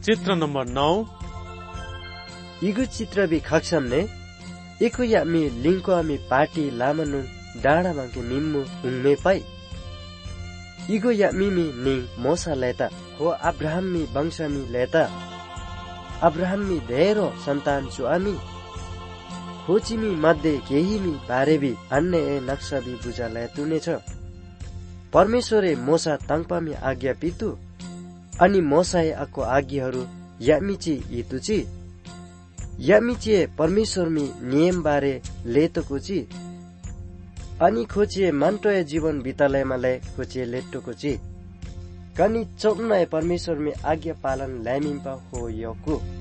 चित्र नम्बर 9 이그 चित्र비 각삼네 이쿠야미 링코아미 파티 라마누 डाँडामाके मिम्मु हुङ्मे पाइ इगोयामिमी नि मोसा लेता हो अब्राहमी वंशमी लेता अब्राहमी धेरै सन्तान चुआमी खोचिमी मध्ये केहीमी बारेबी अन्य ए नक्साबी बुझा लेतुने छ परमेश्वरे मोसा तङपामी आज्ञा पितु अनि मोसाए अको आज्ञाहरू यामिची इतुची यामिची परमेश्वरमी नियम बारे लेतकुची अनि खोचिए मन्टोय जीवन बितालेमा ले खोचिए लेट्टोको ची कनी चोक्नय परमेश्वर में आज्ञा पालन ल्यामिम्पा हो यको